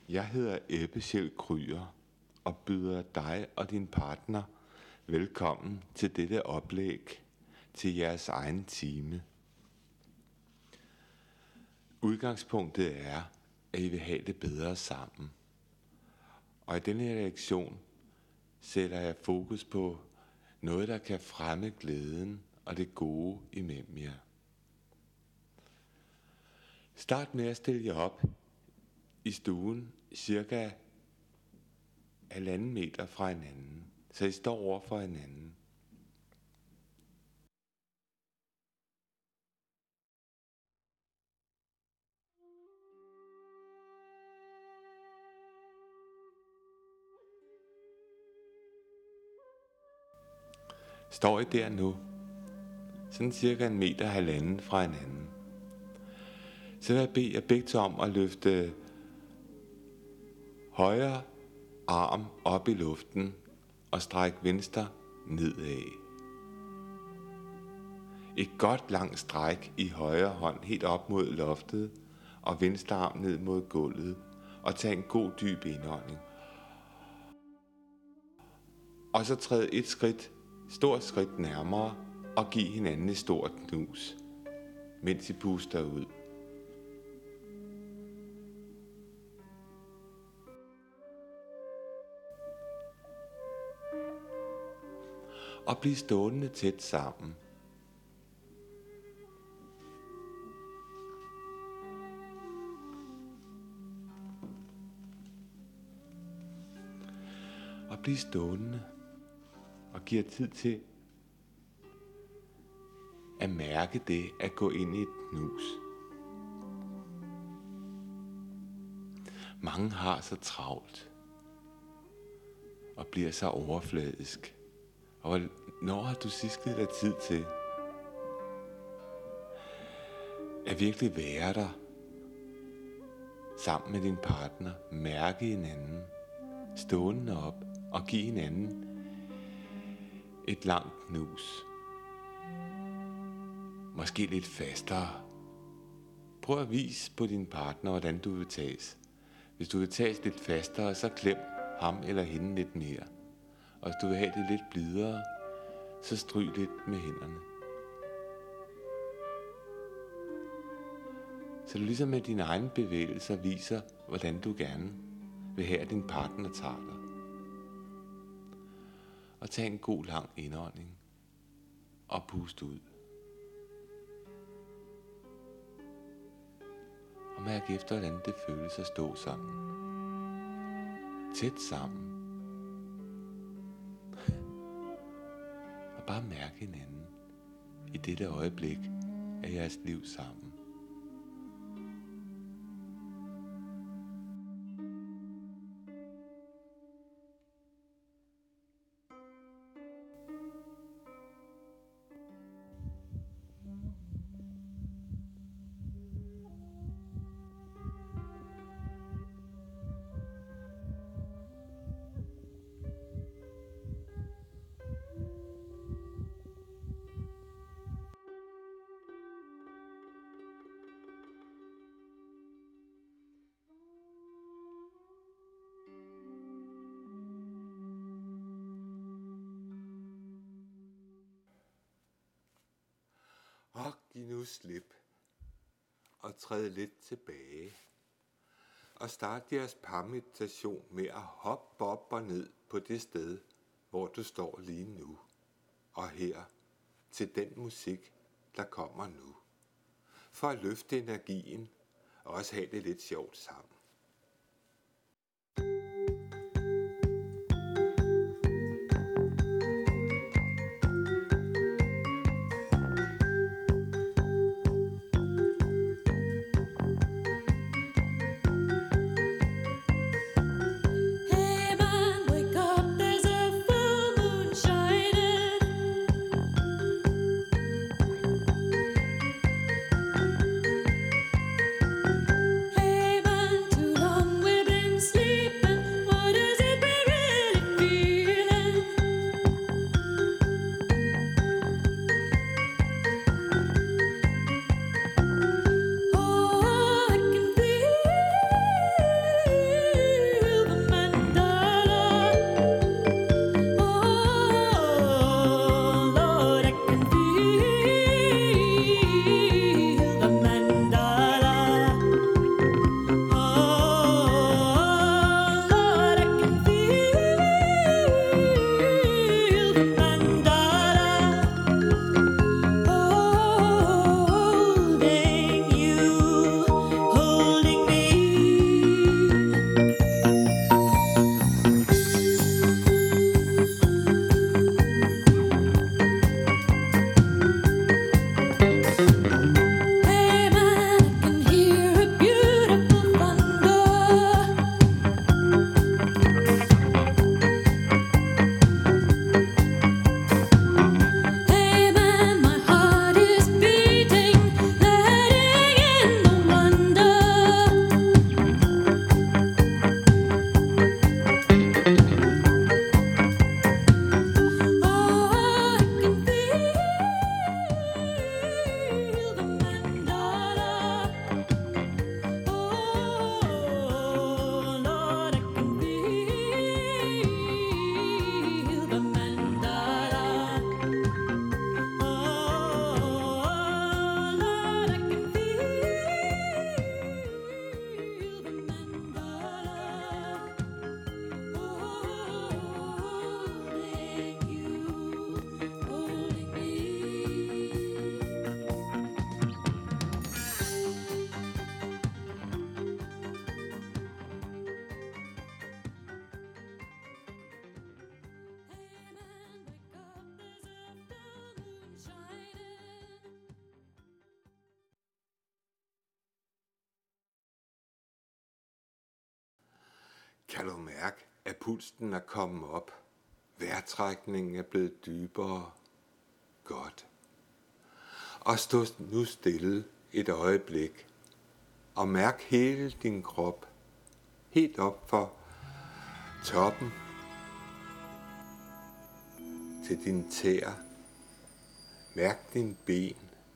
Jeg hedder Ebbe Schell Kryer og byder dig og din partner velkommen til dette oplæg til jeres egen time. Udgangspunktet er, at I vil have det bedre sammen. Og i denne her lektion sætter jeg fokus på noget, der kan fremme glæden og det gode imellem jer. Start med at stille jer op i stuen cirka 1,5 meter fra hinanden, så I står over for hinanden. Står I der nu, sådan cirka 1,5 meter fra hinanden, så vil jeg bede jer begge to om at løfte højre arm op i luften og strække venstre nedad. Et godt langt stræk i højre hånd helt op mod loftet og venstre arm ned mod gulvet, og tag en god dyb indånding. Og så træd et stort skridt nærmere og giv hinanden et stort knus, mens I puster ud. Og bliv stående tæt sammen. Og bliv stående og giv tid til at mærke det at gå ind i et knus. Mange har så travlt og bliver så overfladisk. Og når har du sidst givet dig tid til at virkelig være der sammen med din partner, mærke hinanden, stående op og give hinanden et langt knus. Måske lidt fastere. Prøv at vise på din partner, hvordan du vil tages. Hvis du vil tages lidt fastere, så klem ham eller hende lidt mere. Og hvis du vil have det lidt blidere, så stryg lidt med hænderne. Så du ligesom med dine egne bevægelser viser, hvordan du gerne vil have, at din partner tager dig. Og tag en god lang indånding og pust ud. Og mærk efter, hvordan det føles at stå sammen. Tæt sammen. Og bare mærke hinanden i dette øjeblik af jeres liv sammen. Og giv nu slip og træd lidt tilbage. Og start jeres parmeditation med at hoppe op og ned på det sted, hvor du står lige nu. Og her til den musik, der kommer nu. For at løfte energien og også have det lidt sjovt sammen. Hey man, Kan du mærke, at pulsen er kommet op? Vejrtrækningen er blevet dybere. Godt. Og stå nu stille et øjeblik. Og mærk hele din krop. Helt op for toppen til dine tæer. Mærk dine ben.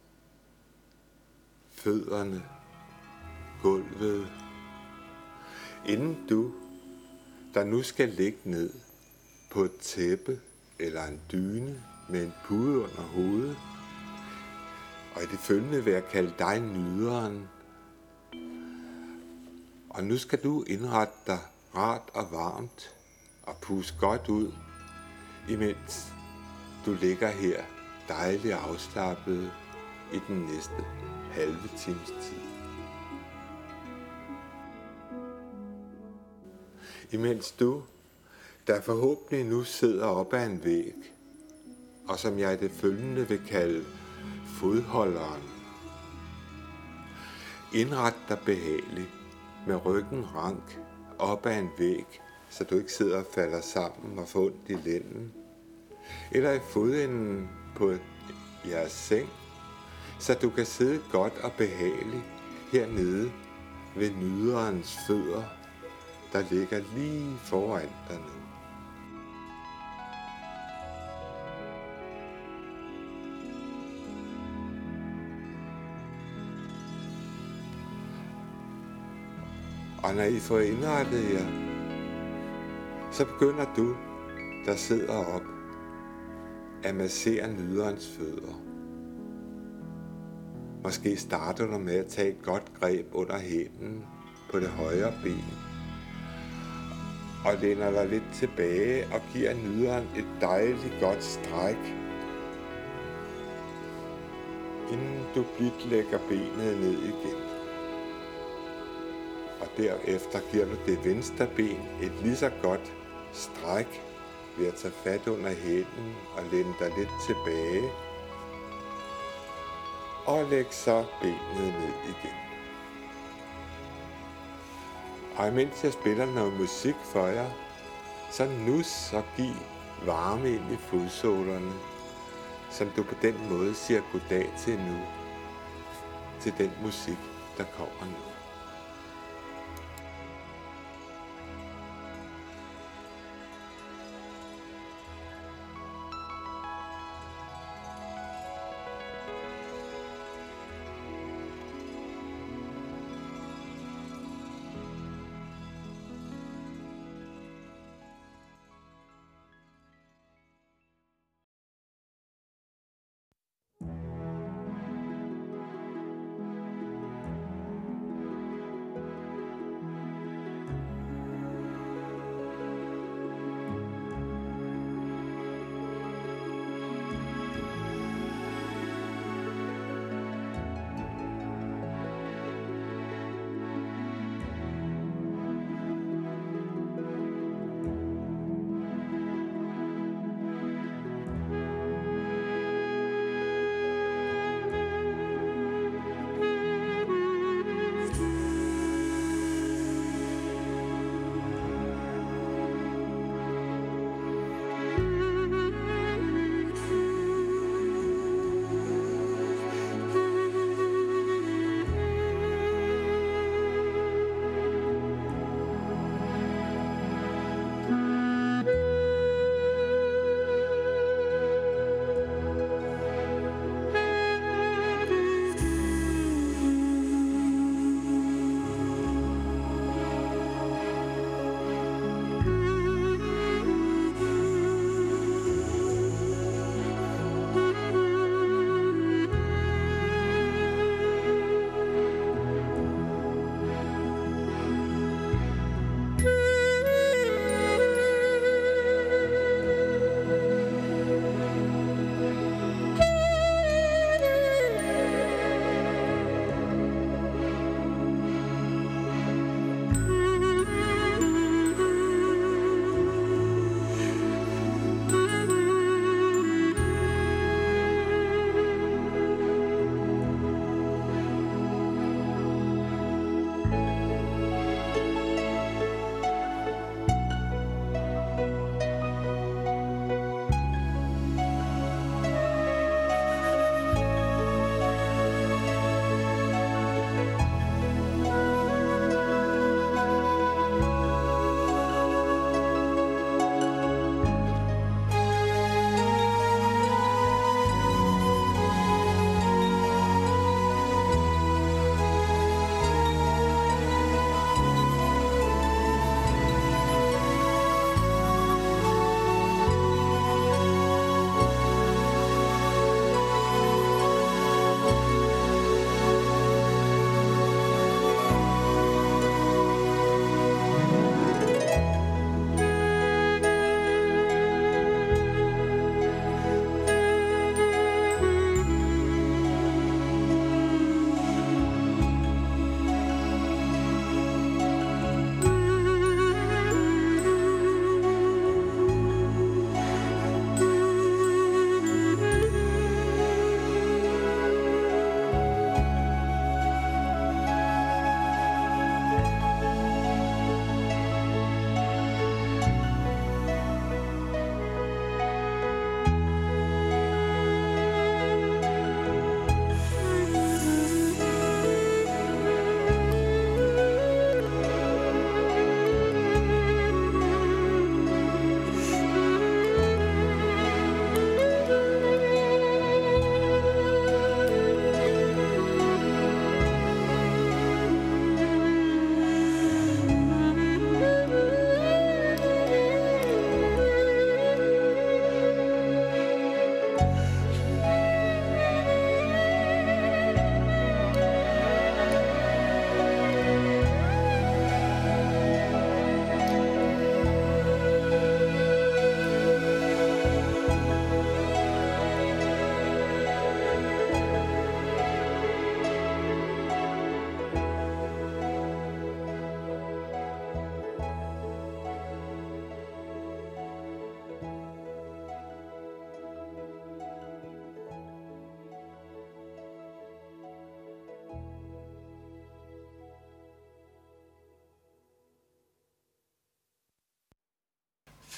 Fødderne. Gulvet. Inden du, der nu skal ligge ned på et tæppe eller en dyne med en pude under hovedet, og i det følgende vil jeg kalde dig nyderen. Og nu skal du indrette dig rart og varmt og puste godt ud, imens du ligger her dejligt afslappet i den næste halve times tid. Imens du, der forhåbentlig nu sidder op ad en væg, og som jeg i det følgende vil kalde fodholderen. Indret dig behageligt med ryggen rank op ad en væg, så du ikke sidder og falder sammen og får ondt i lænden, eller i fodenden på jeres seng, så du kan sidde godt og behageligt hernede ved nyderens fødder, der ligger lige foran dig nu. Og når I får indrettet jer, så begynder du, der sidder op, at massere nyderens fødder. Måske starter du med at tage et godt greb under hælen på det højre ben, og læner dig lidt tilbage og giver nyderen et dejligt godt stræk, inden du blidt lægger benet ned igen. Og derefter giver du det venstre ben et lige så godt stræk ved at tage fat under hælen og læne dig lidt tilbage. Og læg så benet ned igen. Og imens jeg spiller noget musik for jer, så nus og giv varme ind i fodsålerne, som du på den måde siger goddag til nu, til den musik, der kommer nu.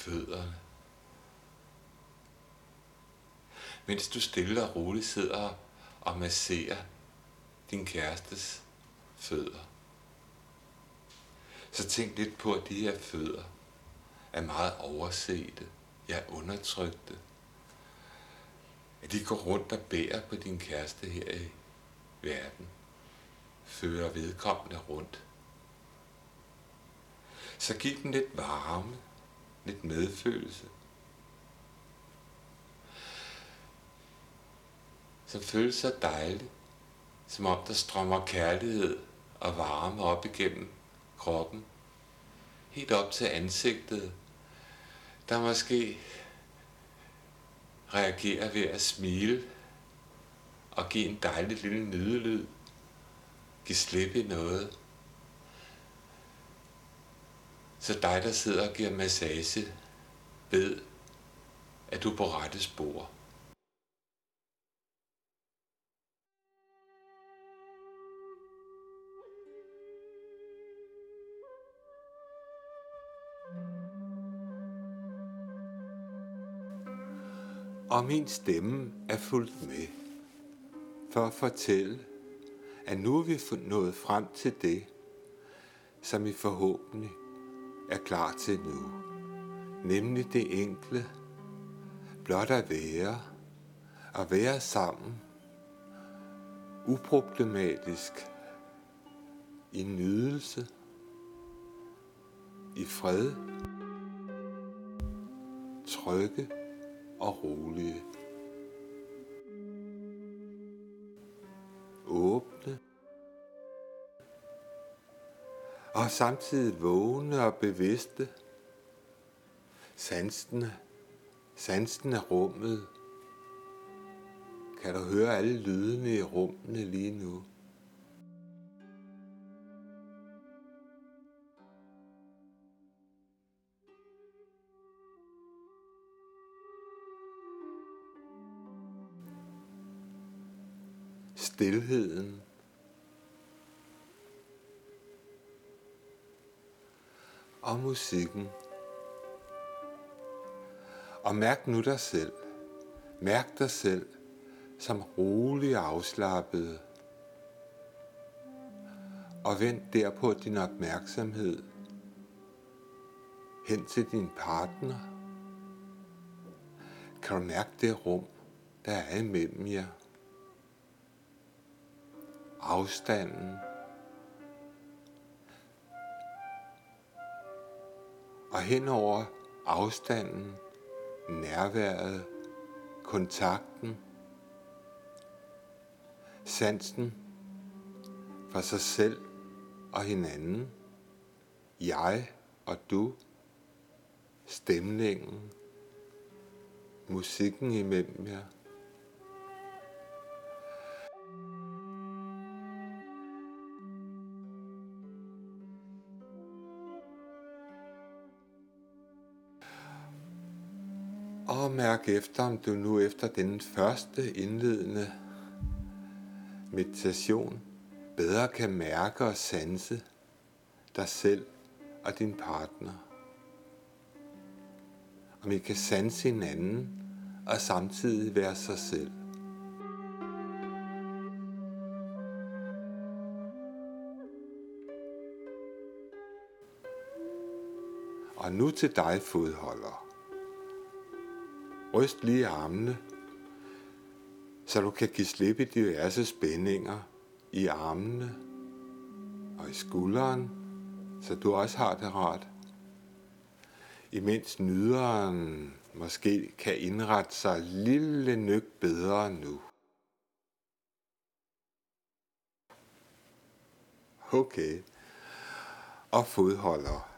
fødderne. Mens du stille og roligt sidder og masserer din kærestes fødder. Så tænk lidt på, at de her fødder er meget oversete, ja undertrykte. At de går rundt og bærer på din kæreste her i verden. Fører vedkommende rundt. Så giv den lidt varme, lidt medfølelse. Så føles så dejligt, som om der strømmer kærlighed og varme op igennem kroppen. Helt op til ansigtet, der måske reagerer ved at smile og give en dejlig lille nydelyd. Giv slip i noget. Så dig, der sidder og giver massage, ved, at du er på rette spor. Og min stemme er fulgt med, for at fortælle, at nu er vi nået frem til det, som vi forhåbentlig er klar til nu. Nemlig det enkle, blot at være sammen, uproblematisk, i nydelse, i fred, trygge og rolige. Åbne og samtidig vågne og bevidste. Sansen af rummet. Kan du høre alle lydene i rummene lige nu? Stilheden. Og musikken. Og mærk nu dig selv. Mærk dig selv som rolig og afslappet. Og vend derpå din opmærksomhed hen til din partner. Kan du mærke det rum, der er imellem jer? Afstanden. Og hen over afstanden, nærværet, kontakten, sansen for sig selv og hinanden, jeg og du, stemningen, musikken imellem jer. Og mærk efter, om du nu efter den første indledende meditation bedre kan mærke og sanse dig selv og din partner. Om I kan sanse hinanden og samtidig være sig selv. Og nu til dig, fodholder. Ryst lige armene, så du kan give slip i diverse spændinger i armene og i skulderen, så du også har det rart. Imens nyderen måske kan indrette sig lille nøk bedre nu. Okay. Og fodholder.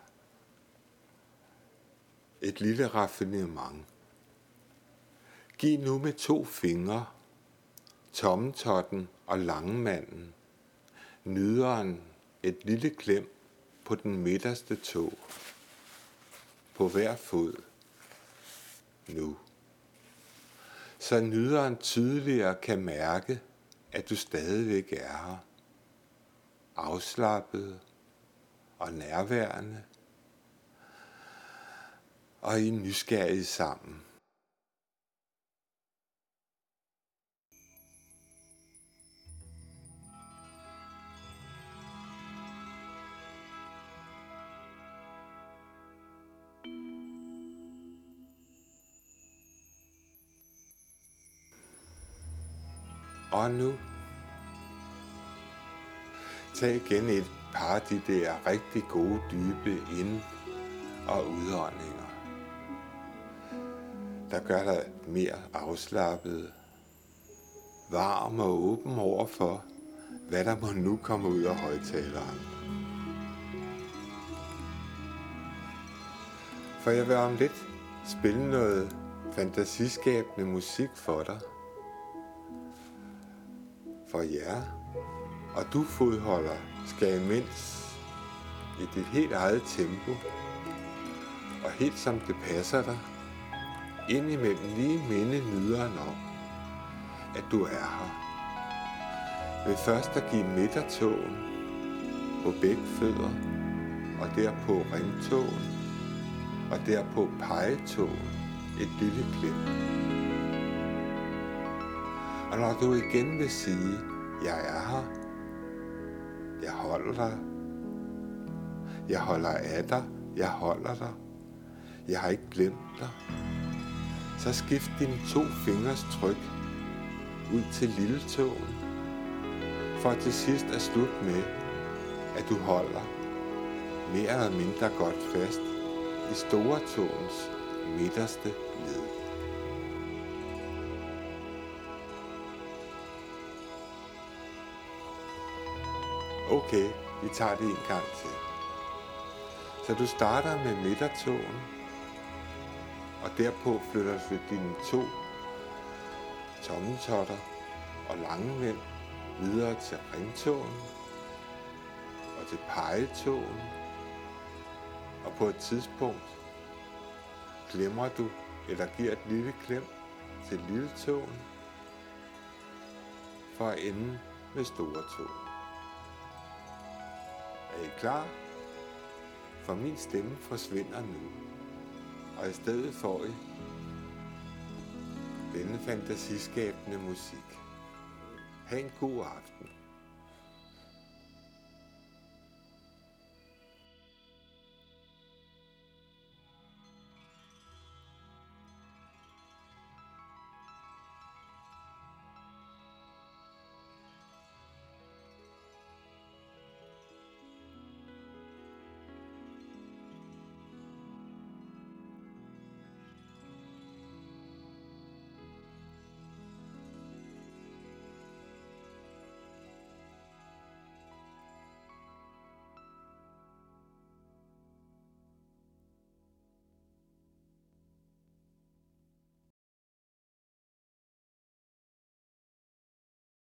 Et lille raffinement. Giv nu med 2 fingre, tommetotten og langmanden, nyderen et lille klem på den midterste tå, på hver fod, nu. Så nyderen tydeligere kan mærke, at du stadigvæk er her, afslappet og nærværende, og I er nysgerrige sammen. Og nu tag igen et par af de der rigtig gode, dybe ind- og udåndinger, der gør dig mere afslappet, varm og åben over for, hvad der må nu komme ud af højtaleren. For jeg vil om lidt spille noget fantasiskabende musik for dig. For jer, og du fodholder skal imens i dit helt eget tempo, og helt som det passer dig, indimellem lige minde nyderen om, at du er her. Ved først at give midtertåen på begge fødder, og derpå ringtåen, og derpå pegetåen et lille klem. Og når du igen vil sige, jeg er her, jeg holder dig, jeg holder af dig, jeg holder dig, jeg har ikke glemt dig, så skift dine 2 fingres tryk ud til lilletåen, for til sidst at slutte med, at du holder mere eller mindre godt fast i storetåens midterste led. Okay, vi tager det en gang til. Så du starter med midtertåen, og derpå flytter du dine 2 tommeltotter og langvind videre til ringtåen og til pegetåen, og på et tidspunkt glemmer du eller giver et lille klem til lilletåen for at ende med storetåen. Er I klar? For min stemme forsvinder nu, og i stedet får I denne fantasiskabende musik. Ha' en god aften.